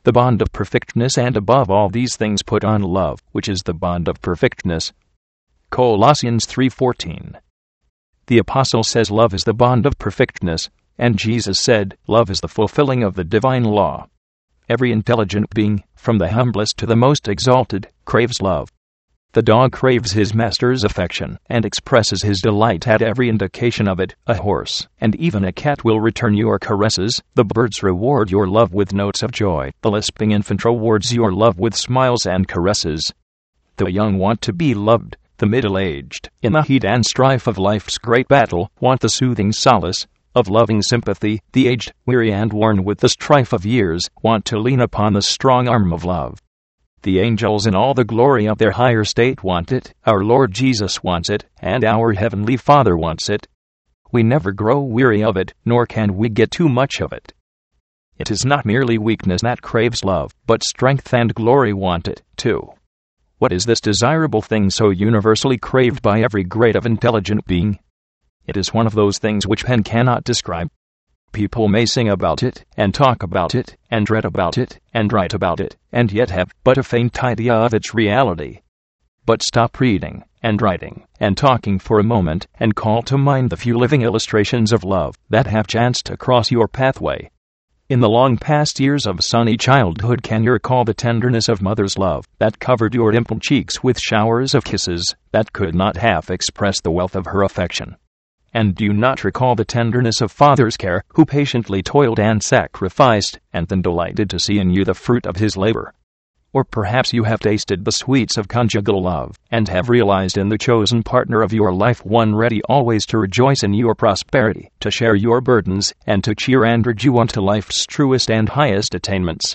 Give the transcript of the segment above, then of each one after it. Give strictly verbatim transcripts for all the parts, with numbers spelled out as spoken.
the bond of perfectness, and above all these things put on love, which is the bond of perfectness. Colossians three fourteen. The apostle says love is the bond of perfectness, and Jesus said, love is the fulfilling of the divine law. Every intelligent being, from the humblest to the most exalted, craves love. The dog craves his master's affection, and expresses his delight at every indication of it. A horse, and even a cat, will return your caresses. The birds reward your love with notes of joy. The lisping infant rewards your love with smiles and caresses. The young want to be loved. The middle-aged, in the heat and strife of life's great battle, want the soothing solace of loving sympathy. The aged, weary and worn with the strife of years, want to lean upon the strong arm of love. The angels in all the glory of their higher state want it, our Lord Jesus wants it, and our Heavenly Father wants it. We never grow weary of it, nor can we get too much of it. It is not merely weakness that craves love, but strength and glory want it, too. What is this desirable thing so universally craved by every great of intelligent being? It is one of those things which pen cannot describe. People may sing about it, and talk about it, and read about it, and write about it, and yet have but a faint idea of its reality. But stop reading, and writing, and talking for a moment, and call to mind the few living illustrations of love that have chanced to cross your pathway. In the long past years of sunny childhood, can you recall the tenderness of mother's love that covered your dimpled cheeks with showers of kisses that could not half express the wealth of her affection? And do you not recall the tenderness of father's care, who patiently toiled and sacrificed, and then delighted to see in you the fruit of his labor? Or perhaps you have tasted the sweets of conjugal love, and have realized in the chosen partner of your life one ready always to rejoice in your prosperity, to share your burdens, and to cheer and urge you on to life's truest and highest attainments.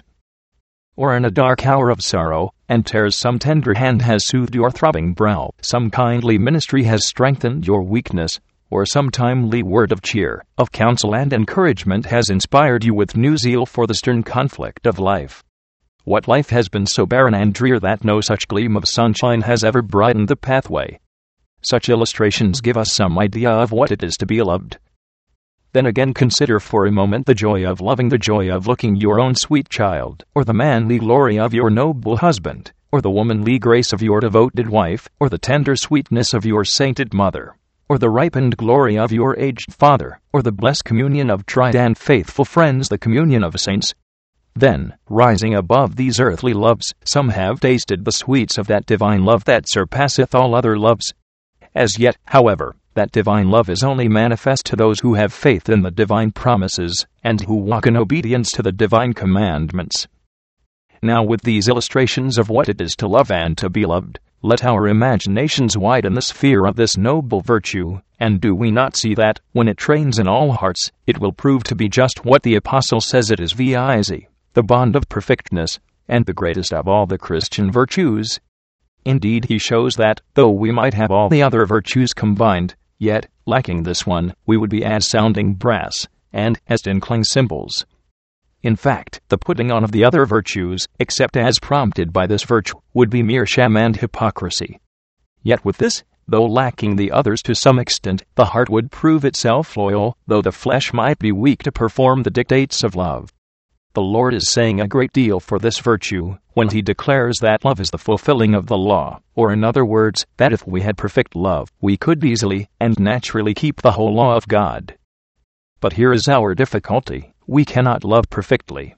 Or in a dark hour of sorrow and tears some tender hand has soothed your throbbing brow, some kindly ministry has strengthened your weakness, or some timely word of cheer, of counsel and encouragement has inspired you with new zeal for the stern conflict of life. What life has been so barren and drear that no such gleam of sunshine has ever brightened the pathway? Such illustrations give us some idea of what it is to be loved. Then again consider for a moment the joy of loving, the joy of looking your own sweet child, or the manly glory of your noble husband, or the womanly grace of your devoted wife, or the tender sweetness of your sainted mother, or the ripened glory of your aged father, or the blessed communion of tried and faithful friends, the communion of saints. Then, rising above these earthly loves, some have tasted the sweets of that divine love that surpasseth all other loves. As yet, however, that divine love is only manifest to those who have faith in the divine promises, and who walk in obedience to the divine commandments. Now, with these illustrations of what it is to love and to be loved, let our imaginations widen the sphere of this noble virtue, and do we not see that, when it trains in all hearts, it will prove to be just what the apostle says it is, viz., the bond of perfectness, and the greatest of all the Christian virtues? Indeed, he shows that, though we might have all the other virtues combined, yet, lacking this one, we would be as sounding brass, and as tinkling cymbals. In fact, the putting on of the other virtues, except as prompted by this virtue, would be mere sham and hypocrisy. Yet with this, though lacking the others to some extent, the heart would prove itself loyal, though the flesh might be weak to perform the dictates of love. The Lord is saying a great deal for this virtue, when he declares that love is the fulfilling of the law, or in other words, that if we had perfect love, we could easily and naturally keep the whole law of God. But here is our difficulty: we cannot love perfectly.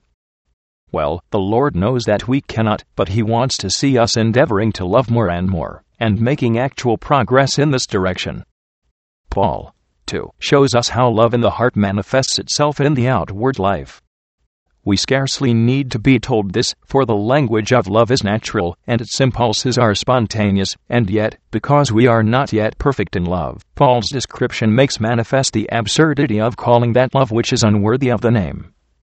Well, the Lord knows that we cannot, but he wants to see us endeavoring to love more and more, and making actual progress in this direction. Paul, too, shows us how love in the heart manifests itself in the outward life. We scarcely need to be told this, for the language of love is natural, and its impulses are spontaneous, and yet, because we are not yet perfect in love, Paul's description makes manifest the absurdity of calling that love which is unworthy of the name.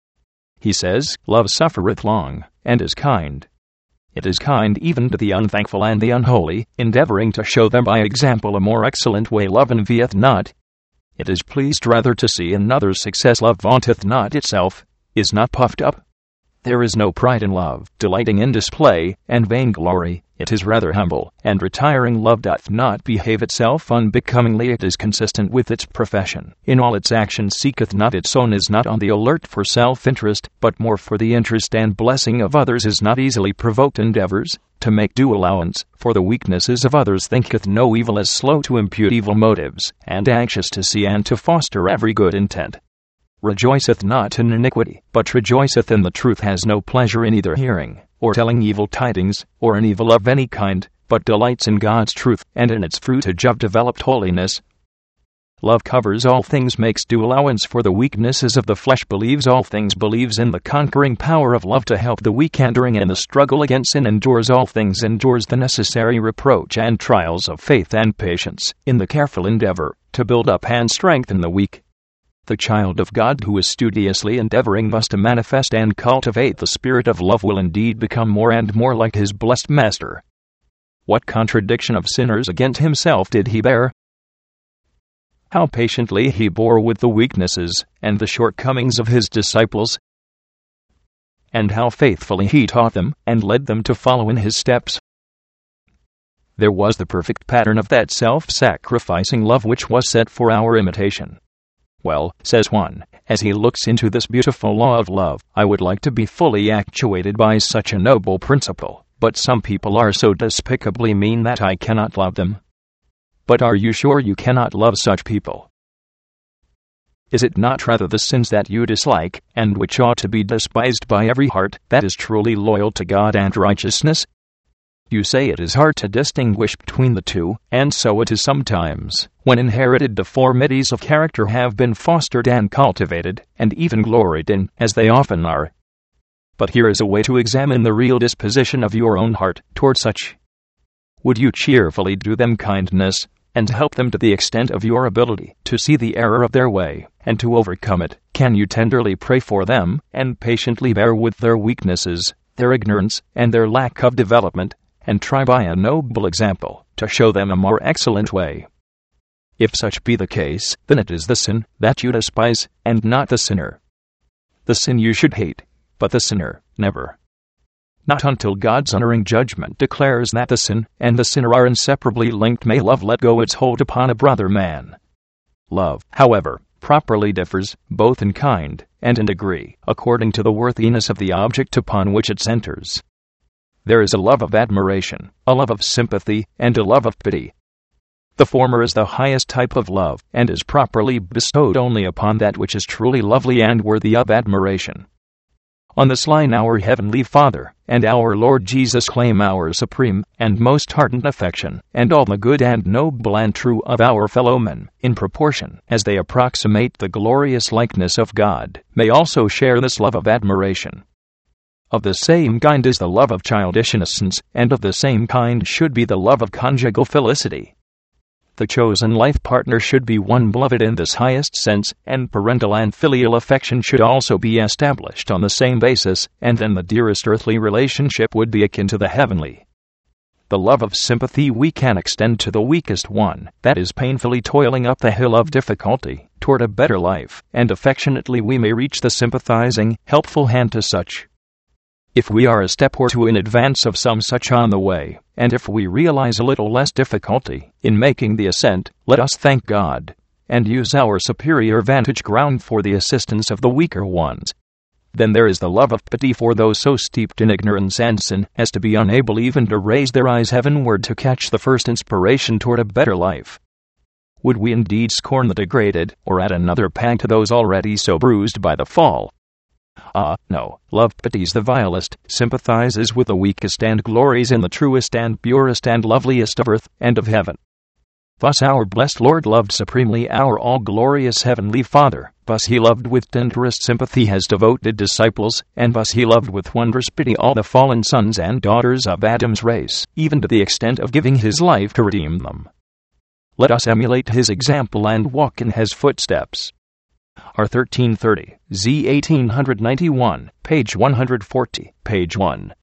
He says, "Love suffereth long, and is kind. It is kind even to the unthankful and the unholy, endeavoring to show them by example a more excellent way. Love envieth not. It is pleased rather to see another's success. Love vaunteth not itself, is not puffed up. There is no pride in love, delighting in display, and vainglory. It is rather humble, and retiring. Love doth not behave itself unbecomingly. It is consistent with its profession. In all its actions seeketh not its own, is not on the alert for self-interest, but more for the interest and blessing of others, is not easily provoked, endeavors to make due allowance for the weaknesses of others, thinketh no evil, is slow to impute evil motives, and anxious to see and to foster every good intent. Rejoiceth not in iniquity, but rejoiceth in the truth, has no pleasure in either hearing or telling evil tidings, or in evil of any kind, but delights in God's truth, and in its fruitage of developed holiness. Love covers all things, makes due allowance for the weaknesses of the flesh, believes all things, believes in the conquering power of love to help the weak, enduring in the struggle against sin, endures all things, endures the necessary reproach and trials of faith and patience, in the careful endeavor to build up and strengthen the weak. The child of God who is studiously endeavoring thus to manifest and cultivate the spirit of love will indeed become more and more like his blessed Master. What contradiction of sinners against himself did he bear? How patiently he bore with the weaknesses and the shortcomings of his disciples, and how faithfully he taught them and led them to follow in his steps. There was the perfect pattern of that self-sacrificing love which was set for our imitation. Well, says one, as he looks into this beautiful law of love, I would like to be fully actuated by such a noble principle, but some people are so despicably mean that I cannot love them. But are you sure you cannot love such people? Is it not rather the sins that you dislike, and which ought to be despised by every heart that is truly loyal to God and righteousness? You say it is hard to distinguish between the two, and so it is sometimes, when inherited deformities of character have been fostered and cultivated, and even gloried in, as they often are. But here is a way to examine the real disposition of your own heart toward such. Would you cheerfully do them kindness, and help them to the extent of your ability to see the error of their way, and to overcome it? Can you tenderly pray for them, and patiently bear with their weaknesses, their ignorance, and their lack of development, and try by a noble example to show them a more excellent way? If such be the case, then it is the sin that you despise, and not the sinner. The sin you should hate, but the sinner never. Not until God's honoring judgment declares that the sin and the sinner are inseparably linked may love let go its hold upon a brother man. Love, however, properly differs, both in kind and in degree, according to the worthiness of the object upon which it centers. There is a love of admiration, a love of sympathy, and a love of pity. The former is the highest type of love, and is properly bestowed only upon that which is truly lovely and worthy of admiration. On this line our Heavenly Father and our Lord Jesus claim our supreme and most ardent affection, and all the good and noble and true of our fellow men, in proportion as they approximate the glorious likeness of God, may also share this love of admiration. Of the same kind is the love of childish innocence, and of the same kind should be the love of conjugal felicity. The chosen life partner should be one beloved in this highest sense, and parental and filial affection should also be established on the same basis, and then the dearest earthly relationship would be akin to the heavenly. The love of sympathy we can extend to the weakest one, that is painfully toiling up the hill of difficulty, toward a better life, and affectionately we may reach the sympathizing, helpful hand to such. If we are a step or two in advance of some such on the way, and if we realize a little less difficulty in making the ascent, let us thank God, and use our superior vantage ground for the assistance of the weaker ones. Then there is the love of pity for those so steeped in ignorance and sin as to be unable even to raise their eyes heavenward to catch the first inspiration toward a better life. Would we indeed scorn the degraded, or add another pang to those already so bruised by the fall? Ah, no, love pities the vilest, sympathizes with the weakest, and glories in the truest and purest and loveliest of earth and of heaven. Thus our blessed Lord loved supremely our all-glorious Heavenly Father, thus he loved with tenderest sympathy his devoted disciples, and thus he loved with wondrous pity all the fallen sons and daughters of Adam's race, even to the extent of giving his life to redeem them. Let us emulate his example and walk in his footsteps. R thirteen thirty, Z eighteen ninety-one, page one hundred forty, page one.